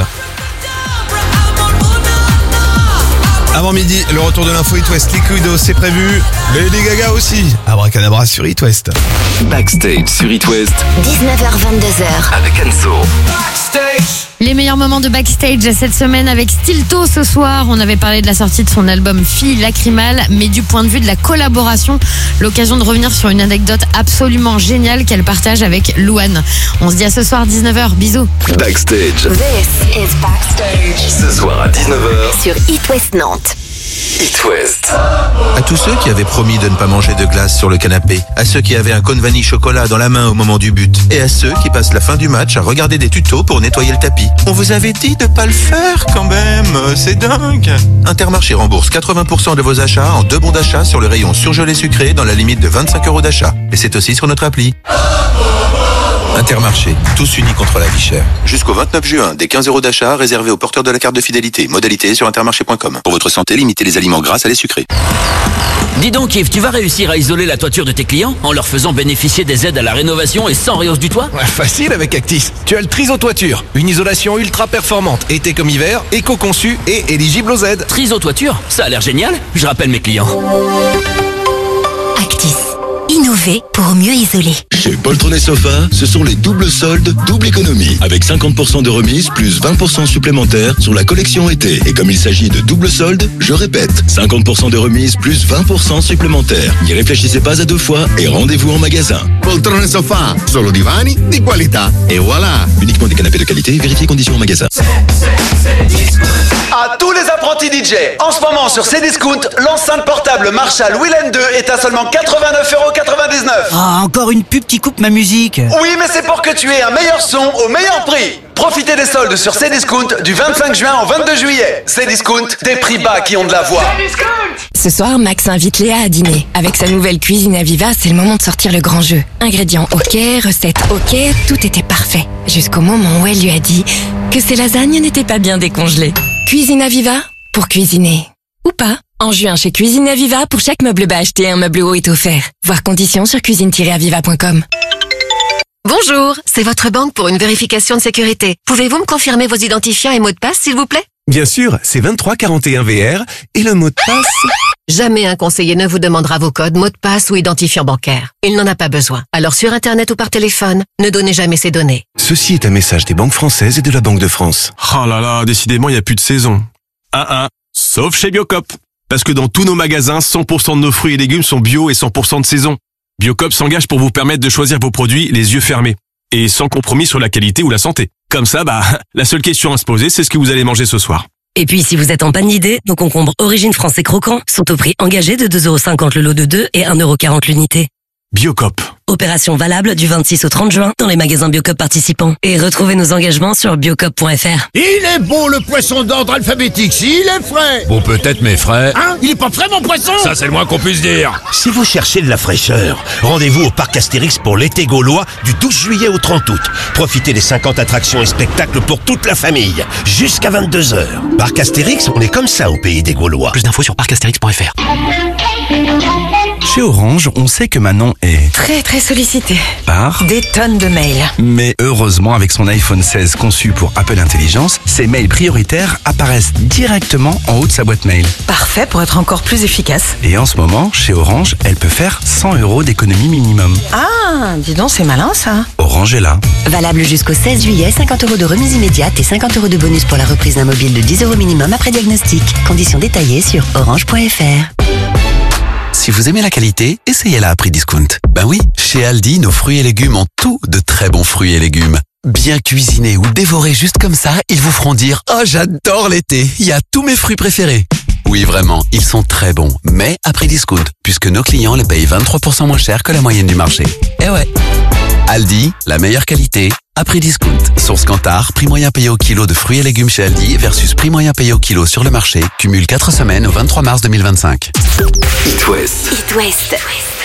Speaker 2: Avant midi, le retour de l'info It West, Liquido, c'est prévu. Lady Gaga aussi. Abracadabra sur It West.
Speaker 6: Backstage sur It West.
Speaker 9: dix-neuf heures vingt-deux heures.
Speaker 6: Avec Anso.
Speaker 10: Les meilleurs moments de Backstage cette semaine avec Stilto ce soir. On avait parlé de la sortie de son album Filles Lacrymales, mais du point de vue de la collaboration, l'occasion de revenir sur une anecdote absolument géniale qu'elle partage avec Louane. On se dit à ce soir dix-neuf heures. Bisous.
Speaker 6: Backstage.
Speaker 9: This is Backstage.
Speaker 6: Ce soir à dix-neuf heures.
Speaker 9: Sur It West Nantes.
Speaker 6: It West.
Speaker 17: À tous ceux qui avaient promis de ne pas manger de glace sur le canapé, à ceux qui avaient un cône vanille chocolat dans la main au moment du but, et à ceux qui passent la fin du match à regarder des tutos pour nettoyer le tapis. On vous avait dit de pas le faire quand même, c'est dingue. Intermarché rembourse quatre-vingts pour cent de vos achats en deux bons d'achat sur le rayon surgelé sucré dans la limite de vingt-cinq euros d'achat. Et c'est aussi sur notre appli. Intermarché, tous unis contre la vie chère. Jusqu'au vingt-neuf juin, des quinze euros d'achat réservés aux porteurs de la carte de fidélité. Modalité sur intermarché point com. Pour votre santé, limitez les aliments gras à les sucrés.
Speaker 12: Dis donc Yves, tu vas réussir à isoler la toiture de tes clients en leur faisant bénéficier des aides à la rénovation et sans réhausse du toit?
Speaker 15: Ouais, facile avec Actis. Tu as le Triso Toiture, une isolation ultra performante, été comme hiver, éco-conçue et éligible aux aides.
Speaker 12: Triso Toiture, ça a l'air génial. Je rappelle mes clients.
Speaker 9: Actis. Innover pour mieux isoler.
Speaker 24: Chez Poltron et Sofa, ce sont les doubles soldes, double économie. Avec cinquante pour cent de remise plus vingt pour cent supplémentaires sur la collection été. Et comme il s'agit de double soldes, je répète, cinquante pour cent de remise plus vingt pour cent supplémentaires. N'y réfléchissez pas à deux fois et rendez-vous en magasin.
Speaker 25: Poltron et Sofa, solo divani di qualità. Et voilà.
Speaker 24: Uniquement des canapés de qualité, vérifiez conditions en magasin.
Speaker 18: À tous les apprentis D J, en ce moment sur Cdiscount, l'enceinte portable Marshall Willen deux est à seulement quatre-vingt-neuf euros quatre-vingt-dix-neuf.
Speaker 26: Ah, encore une pub qui coupe ma musique.
Speaker 18: Oui, mais c'est pour que tu aies un meilleur son au meilleur prix. Profitez des soldes sur Cdiscount du vingt-cinq juin au vingt-deux juillet. Cdiscount, des prix bas qui ont de la voix.
Speaker 27: Ce soir, Max invite Léa à dîner. Avec sa nouvelle cuisine Aviva, c'est le moment de sortir le grand jeu. Ingrédients ok, recettes ok, tout était parfait. Jusqu'au moment où elle lui a dit que ses lasagnes n'étaient pas bien décongelées. Cuisine Aviva, pour cuisiner. Ou pas. En juin, chez Cuisine Aviva, pour chaque meuble bas acheté, un meuble haut est offert. Voir conditions sur cuisine tiret aviva point com.
Speaker 28: Bonjour, c'est votre banque pour une vérification de sécurité. Pouvez-vous me confirmer vos identifiants et mots de passe, s'il vous plaît?
Speaker 29: Bien sûr, c'est vingt-trois quarante et un V R et le mot de passe...
Speaker 28: Jamais un conseiller ne vous demandera vos codes, mots de passe ou identifiant bancaire. Il n'en a pas besoin. Alors sur Internet ou par téléphone, ne donnez jamais ces données.
Speaker 29: Ceci est un message des banques françaises et de la Banque de France.
Speaker 30: Oh là là, décidément, il n'y a plus de saison. Un un, sauf chez Biocop. Parce que dans tous nos magasins, cent pour cent de nos fruits et légumes sont bio et cent pour cent de saison. Biocop s'engage pour vous permettre de choisir vos produits les yeux fermés. Et sans compromis sur la qualité ou la santé. Comme ça, bah, la seule question à se poser, c'est ce que vous allez manger ce soir.
Speaker 31: Et puis, si vous êtes en panne d'idées, nos concombres Origine France et Croquants sont au prix engagé de deux euros cinquante le lot de deux et un euro quarante l'unité.
Speaker 30: Biocop.
Speaker 31: Opération valable du vingt-six au trente juin dans les magasins Biocop participants. Et retrouvez nos engagements sur biocop point f r.
Speaker 32: Il est bon le poisson d'ordre alphabétique, s'il est frais.
Speaker 33: Bon, peut-être, mais frais.
Speaker 32: Hein? Il est pas frais, mon poisson?
Speaker 33: Ça, c'est le moins qu'on puisse dire.
Speaker 8: Si vous cherchez de la fraîcheur, rendez-vous au parc Astérix pour l'été gaulois du douze juillet au trente août. Profitez des cinquante attractions et spectacles pour toute la famille, jusqu'à vingt-deux heures. Parc Astérix, on est comme ça au pays des Gaulois.
Speaker 16: Plus d'infos sur parc astérix point f r. Chez Orange, on sait que Manon est...
Speaker 27: Très très sollicité.
Speaker 16: Par
Speaker 27: des tonnes de mails.
Speaker 16: Mais heureusement, avec son iPhone seize conçu pour Apple Intelligence, ses mails prioritaires apparaissent directement en haut de sa boîte mail.
Speaker 27: Parfait pour être encore plus efficace.
Speaker 16: Et en ce moment, chez Orange, elle peut faire cent euros d'économie minimum.
Speaker 27: Ah, dis donc, c'est malin ça.
Speaker 16: Orange est là.
Speaker 27: Valable jusqu'au seize juillet, cinquante euros de remise immédiate et cinquante euros de bonus pour la reprise d'un mobile de dix euros minimum après diagnostic. Conditions détaillées sur orange point f r.
Speaker 20: Si vous aimez la qualité, essayez-la à prix discount. Ben oui, chez Aldi, nos fruits et légumes ont tout de très bons fruits et légumes. Bien cuisinés ou dévorés juste comme ça, ils vous feront dire « Oh, j'adore l'été, il y a tous mes fruits préférés ». Oui, vraiment, ils sont très bons, mais à prix discount, puisque nos clients les payent vingt-trois pour cent moins cher que la moyenne du marché. Eh ouais. Aldi, la meilleure qualité, à prix discount. Source Kantar, prix moyen payé au kilo de fruits et légumes chez Aldi versus prix moyen payé au kilo sur le marché, cumule quatre semaines au vingt-trois mars deux mille vingt-cinq.
Speaker 6: It West.
Speaker 27: It West.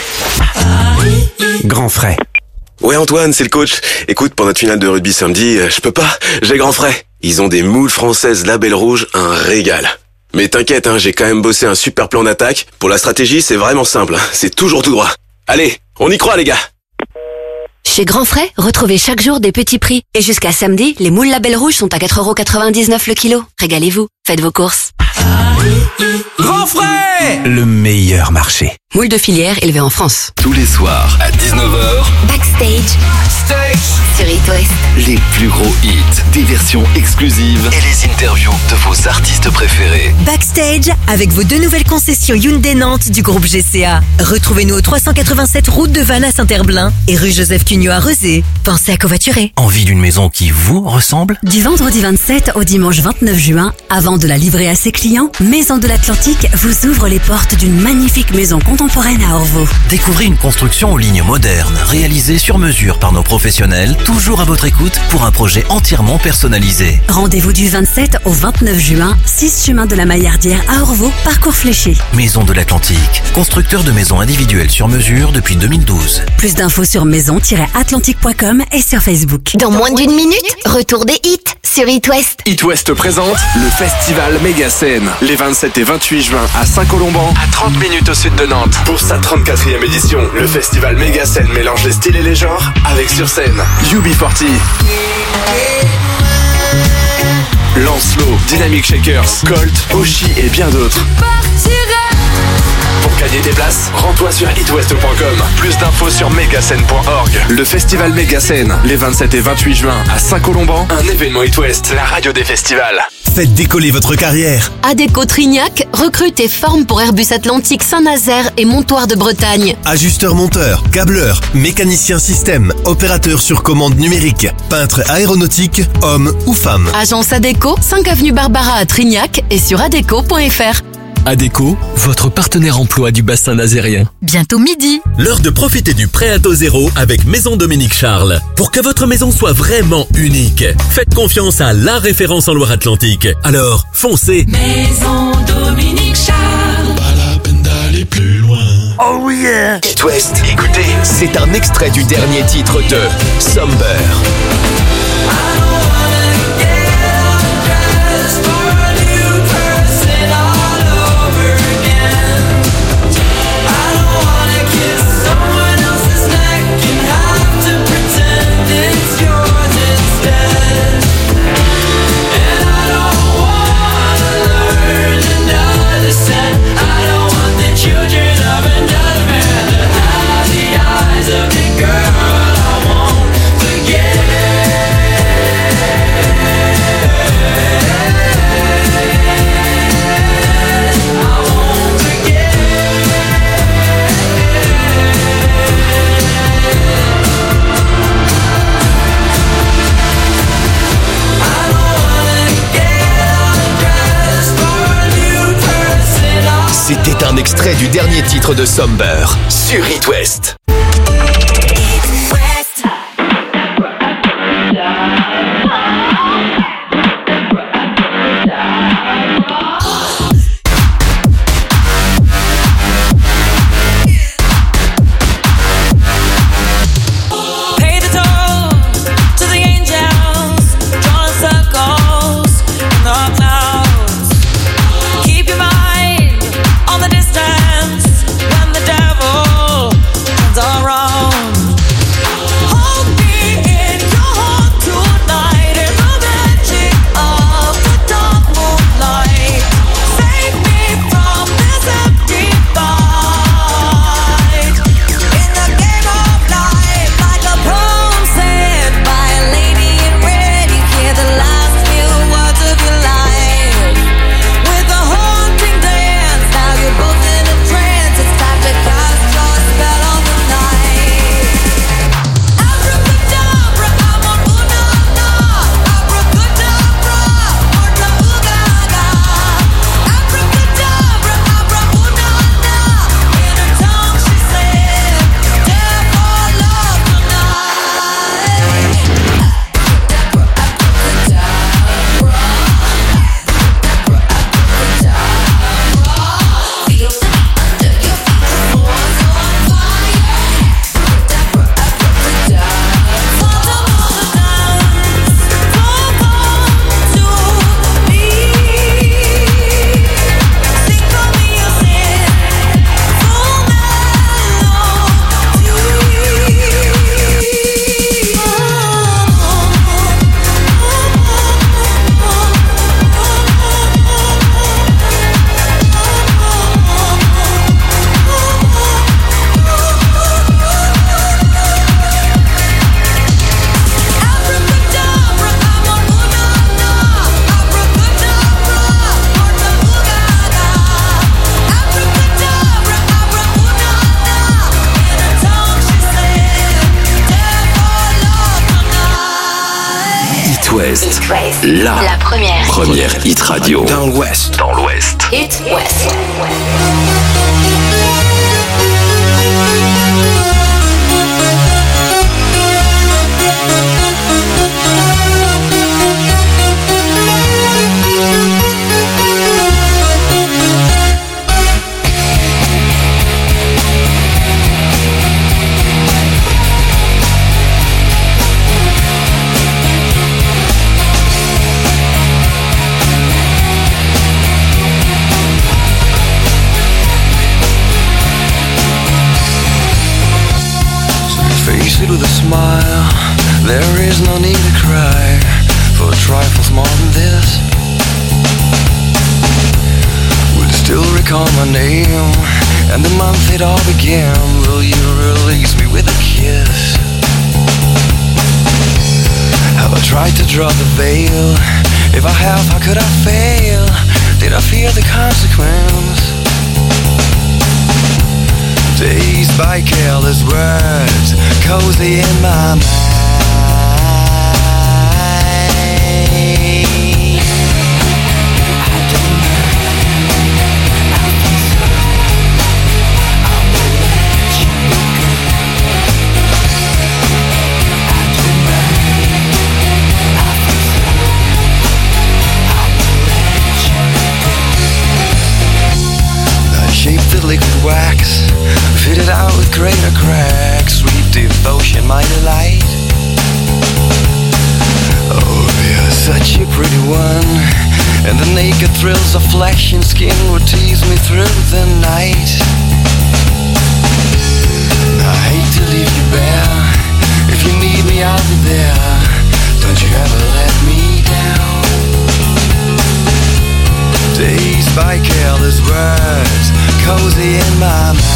Speaker 1: Grand frais.
Speaker 2: Ouais Antoine, c'est le coach. Écoute, pour notre finale de rugby samedi, euh, je peux pas, j'ai grand frais. Ils ont des moules françaises Label Rouge, un régal. Mais t'inquiète, hein, j'ai quand même bossé un super plan d'attaque. Pour la stratégie, c'est vraiment simple, hein, c'est toujours tout droit. Allez, on y croit les gars.
Speaker 27: Chez Grand Frais, retrouvez chaque jour des petits prix. Et jusqu'à samedi, les moules Label Rouge sont à quatre euros quatre-vingt-dix-neuf le kilo. Régalez-vous, faites vos courses.
Speaker 1: Grand frais, le meilleur marché.
Speaker 27: Moules de filière élevées en France.
Speaker 6: Tous les soirs à dix-neuf heures,
Speaker 27: Backstage. Sur It West.
Speaker 6: les plus gros hits, des versions exclusives et les interviews de vos artistes préférés.
Speaker 3: Backstage avec vos deux nouvelles concessions Hyundai Nantes du groupe G C A. Retrouvez-nous au trois cent quatre-vingt-sept route de Vannes à Saint-Herblain et rue Joseph Cugnot à Rezé. Pensez à covoiturer.
Speaker 1: Envie d'une maison qui vous ressemble?
Speaker 3: Du vendredi vingt-sept au dimanche vingt-neuf juin, avant de la livrer à ses clients, Maison de l'Atlantique vous ouvre les portes d'une magnifique maison contemporaine à Orvaux.
Speaker 1: Découvrez une construction aux lignes modernes, réalisée sur mesure par nos professionnels, toujours à votre écoute pour un projet entièrement personnalisé.
Speaker 3: Rendez-vous du vingt-sept au vingt-neuf juin, six chemin de la Maillardière à Orvaux, parcours fléché.
Speaker 1: Maison de l'Atlantique, constructeur de maisons individuelles sur mesure depuis deux mille douze.
Speaker 3: Plus d'infos sur maison tiret atlantique point com et sur Facebook.
Speaker 27: Dans moins d'une minute, retour des hits sur It West.
Speaker 4: It West présente le festival Méga-Scène. Les vingt-sept et vingt-huit juin à Saint-Colomban, à trente minutes au sud de Nantes. Pour sa trente-quatrième édition, le festival Méga-Scène mélange les styles et les genres avec sur scène U B quarante, Lancelot, Dynamic Shakers, Colt, Oshi et bien d'autres. Pour gagner des places, rends-toi sur itwest point com. Plus d'infos sur mégascène point org. Le festival Méga-Scène, les vingt-sept et vingt-huit juin à Saint-Colomban, un événement It West, la radio des festivals.
Speaker 1: Faites décoller votre carrière.
Speaker 27: Adéco Trignac recrute et forme pour Airbus Atlantique Saint-Nazaire et Montoire de Bretagne.
Speaker 1: Ajusteur monteur, câbleur, mécanicien système, opérateur sur commande numérique, peintre aéronautique, homme ou femme.
Speaker 27: Agence Adéco, cinq avenue Barbara à Trignac et sur adéco point fr.
Speaker 5: Adéco, votre partenaire emploi du bassin nazérien.
Speaker 27: Bientôt midi.
Speaker 5: L'heure de profiter du prêt à taux zéro avec Maison Dominique Charles. Pour que votre maison soit vraiment unique, faites confiance à la référence en Loire-Atlantique. Alors, foncez.
Speaker 9: Maison Dominique Charles.
Speaker 1: Pas la peine d'aller plus loin.
Speaker 6: Oh yeah! It West, écoutez, c'est un extrait du dernier titre de Somber. C'était un extrait du dernier titre de Somber sur It West.
Speaker 4: West. La,
Speaker 27: La première.
Speaker 4: première hit radio. Dans l'Ouest. Dans l'Ouest.
Speaker 27: Hit West.
Speaker 7: Face it with a smile, there is no need to cry for trifles more than this. Will still recall my name and the month it all began. Will you release me with a kiss? Have I tried to draw the veil? If I have, how could I fail? Did I fear the consequence? Dazed by careless words, cozy in my mind. I don't know, I think so. I will let you go. I don't know, I think so. I will let you go. I shaped the liquid wax, fitted out with greater cracks. Sweet devotion, my delight. Oh, you're such a pretty one, and the naked thrills of flesh and skin would tease me through the night. I hate to leave you bare. If you need me, I'll be there. Don't you ever let me down. Dazed by careless words, cozy in my mind.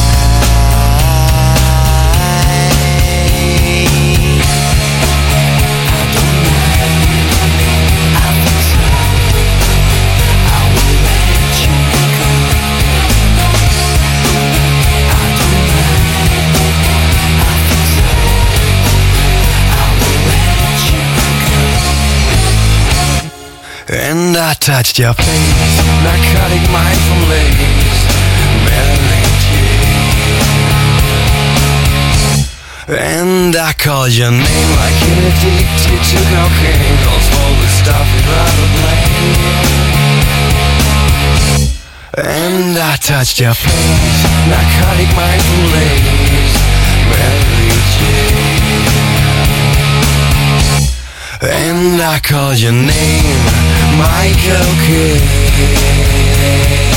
Speaker 7: And I touched your face, narcotic mind from lace, Mary Jane. And I called your name like an addicted to cocaine. Calls for the stuff you'd rather blame. And I touched your face, narcotic mind from lace, Mary Jane. And I called your name, Michael Kidd.